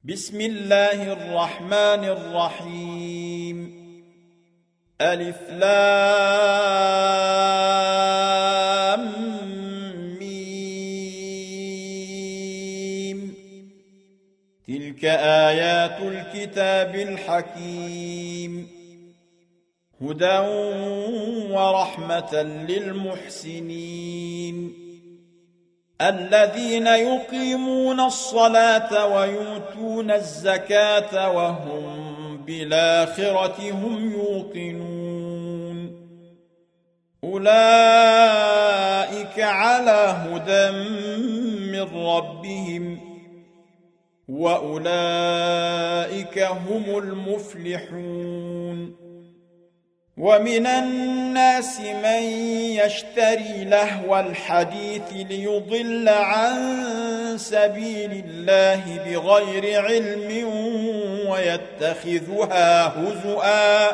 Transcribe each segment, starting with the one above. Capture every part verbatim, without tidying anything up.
بسم الله الرحمن الرحيم. ألف لام ميم. تلك آيات الكتاب الحكيم، هدى ورحمة للمحسنين الذين يقيمون الصلاة ويؤتون الزكاة وهم بالآخرة هم يوقنون. أولئك على هدى من ربهم وأولئك هم المفلحون. ومن الناس من يشتري لهو الحديث ليضل عن سبيل الله بغير علم ويتخذها هزؤا،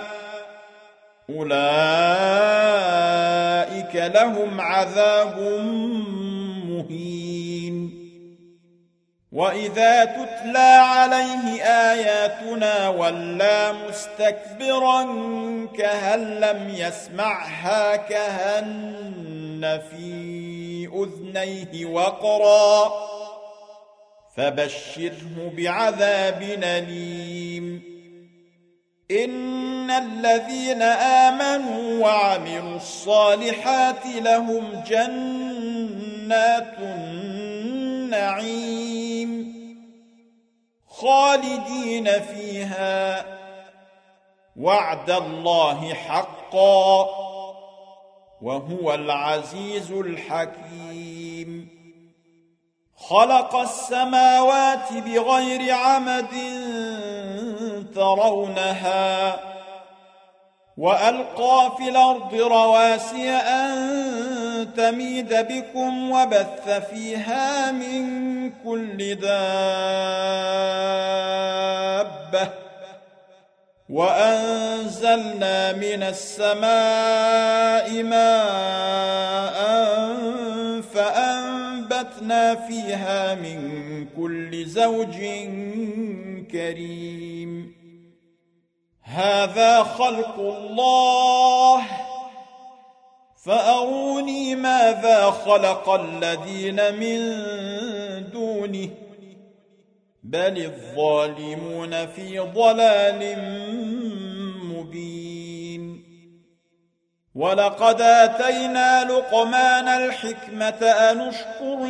أولئك لهم عذاب مهين. وإذا تتلى عليه آياتنا ولى مستكبرا كأن لم يسمعها كأن في أذنيه وقرا، فبشره بعذاب أليم. إن الذين آمنوا وعملوا الصالحات لهم جنات النعيم خالدين فيها، وعد الله حقا وهو العزيز الحكيم. خلق السماوات بغير عمد ترونها وألقى في الأرض رواسي أن تميد بكم وبث فيها من كل دابة، وأنزلنا من السماء ماء فأنبتنا فيها من كل زوج كريم. هذا خلق الله فأروني ماذا خلق الذين من دونه، بل الظالمون في ضلال مبين. ولقد آتينا لقمان الحكمة أن اشكر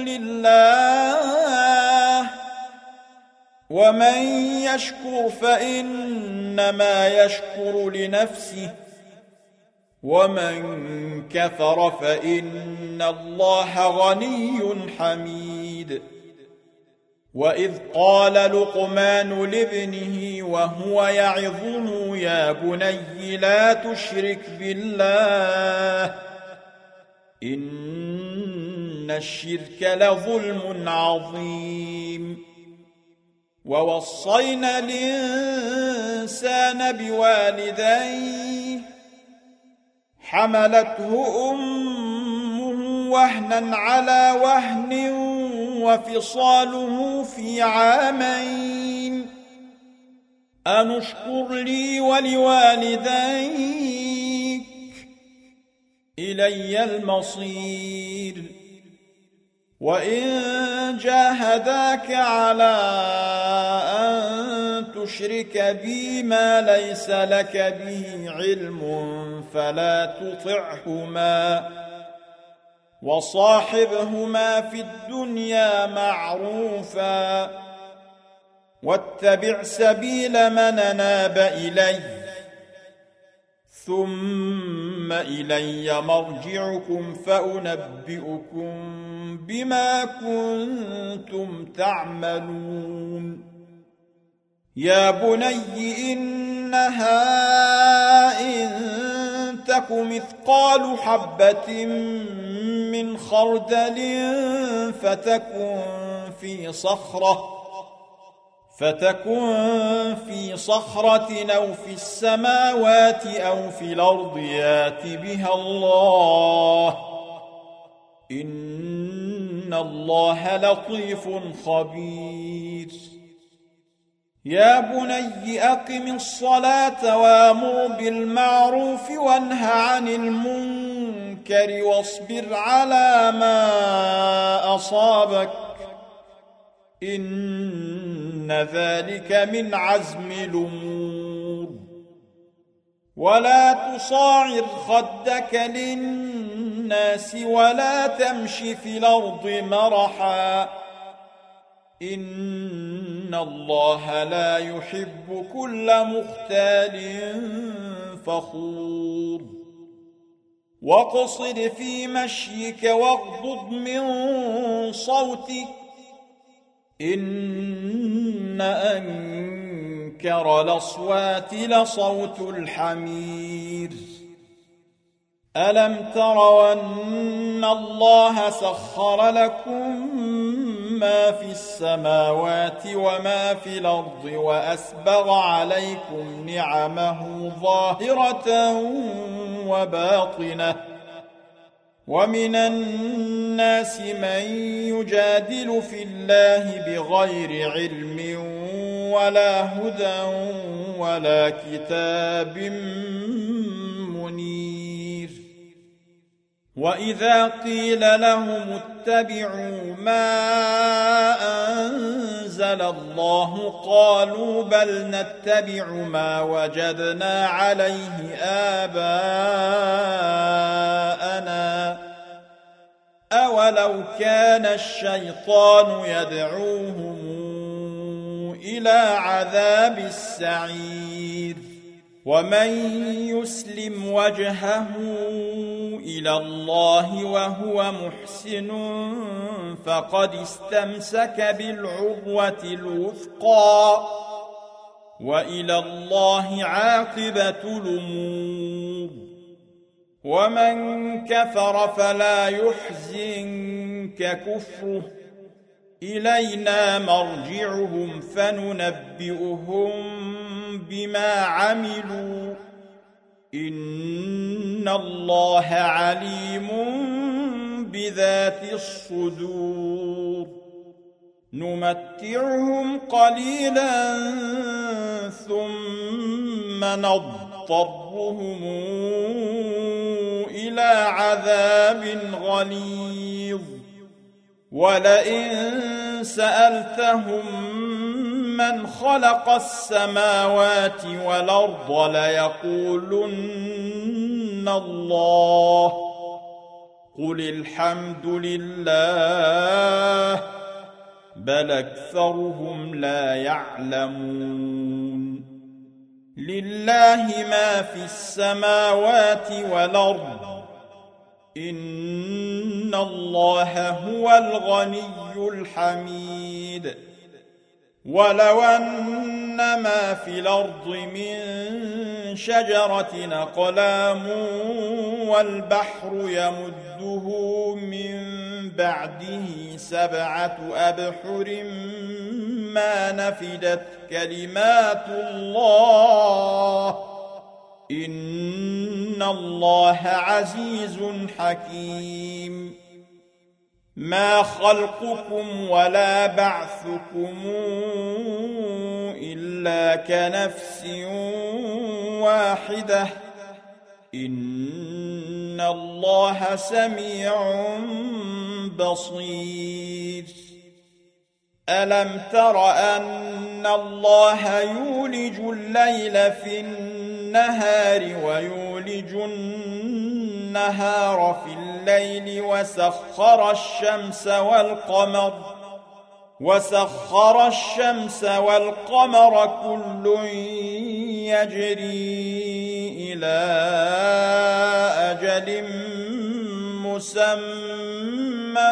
لله، ومن يشكر فإنما يشكر لنفسه، ومن كفر فإن الله غني حميد. وإذ قال لقمان لابنه وهو يعظه يا بني لا تشرك بالله إن الشرك لظلم عظيم. ووصينا الإنسان بوالديه حملته أمه وهنا على وهن وفصاله في عامين أن اشكر لي ولوالديك إلي المصير. وإن جاهداك على أن تشرك بي ما ليس لك به علم فلا تطعهما، وصاحبهما في الدنيا معروفا، واتبع سبيل من أناب إلي، ثم إلي مرجعكم فأنبئكم بما كنتم تعملون. يا بني إنها إن تك مثقال حبة من خردل فتكن في صخرة فتكن في صخرة أو في السماوات أو في الأرض يات بها الله، إن الله لطيف خبير. يا بني أقم الصلاة وأمر بالمعروف وانه عن المنكر واصبر على ما أصابك إن ذلك من عزم الأمور ولا تصاعر خدك للناس ولا تمش في الأرض مرحا إن الله لا يحب كل مختال فخور واقصد في مشيك واغضض من صوتك إن أنكر الأصوات لصوت الحمير ألم تروا أن الله سخر لكم ما في السماوات وما في الأرض وأسبغ عليكم نعمه ظاهرة وباطنة ومن الناس من يجادل في الله بغير علم ولا هدى ولا كتاب منير وإذا قيل لهم اتبعوا ما أنزل الله قالوا بل نتبع ما وجدنا عليه آباءنا أولو كان الشيطان يدعوهم إلى عذاب السعير ومن يسلم وجهه إلى الله وهو محسن فقد استمسك بالعروة الوثقى وإلى الله عاقبة الأمور ومن كفر فلا يحزنك كفره إلينا مرجعهم فننبئهم بما عملوا إن الله عليم بذات الصدور نمتعهم قليلا ثم نضطرهم إلى عذاب غليظ ولئن سألتهم من خلق السماوات والأرض ليقولن الله قل الحمد لله بل أكثرهم لا يعلمون لله ما في السماوات والأرض إن الله هو الغني الحميد ولو أن ما في الأرض من شجرة أقلام والبحر يمده من بعده سبعة أبحر ما نفدت كلمات الله إن الله عزيز حكيم ما خلقكم ولا بعثكم إلا كنفس واحدة إن الله سميع بصير ألم تر أن الله يولج الليل في النهار ويولج النهار في الليل وسخر الشمس والقمر وسخر الشمس والقمر كل يجري إلى أجل مسمى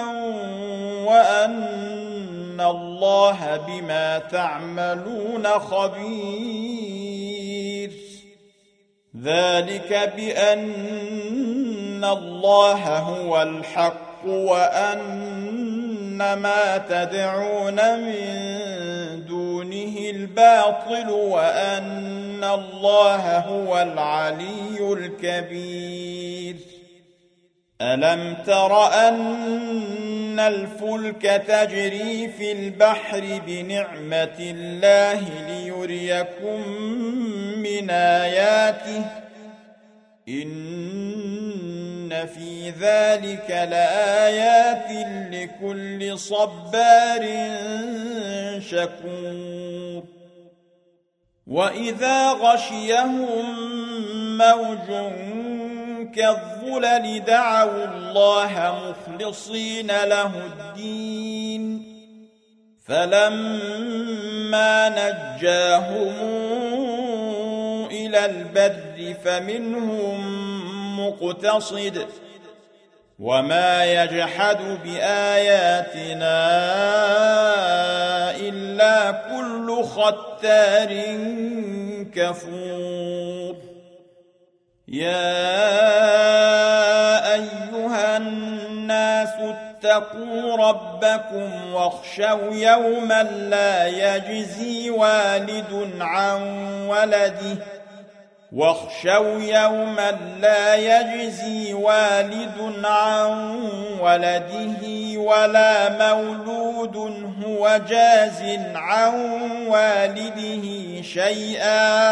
وأن الله بما تعملون خبير ذلك بأن الله هو الحق وأن ما تدعون من دونه الباطل وأن الله هو العلي الكبير ألم تر أن الفلك تجري في البحر بنعمة الله ليريكم من آياته إن في ذلك لآيات لكل صبار شكور وإذا غشيهم موج كالظلل دعوا الله مخلصين له الدين فلما نجاهم إلى البر فمنهم مقتصد وما يجحد بآياتنا إلا كل ختار كفور يا أيها الناس اتقوا ربكم واخشوا يوما لا يجزي والد عن ولده واخشوا يوما لا يجزي والد عن ولده ولا مولود هو جاز عن والده شيئا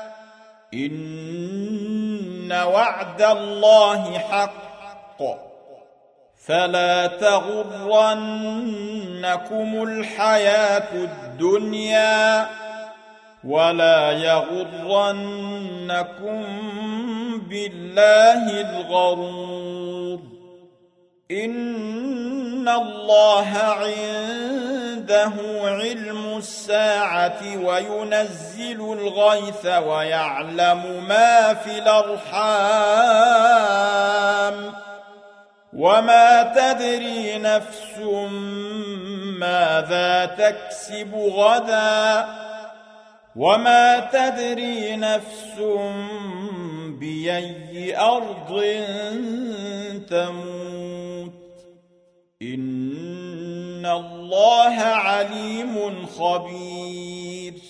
إن وعد الله حق فلا تغرنكم الحياة الدنيا ولا يغرنكم بالله الغرور إن الله عنده علم الساعة وينزل الغيث ويعلم ما في الأرحام وما تدري نفس ماذا تكسب غدا وما تدري نفس بأي أرض تموت إن الله عليم خبير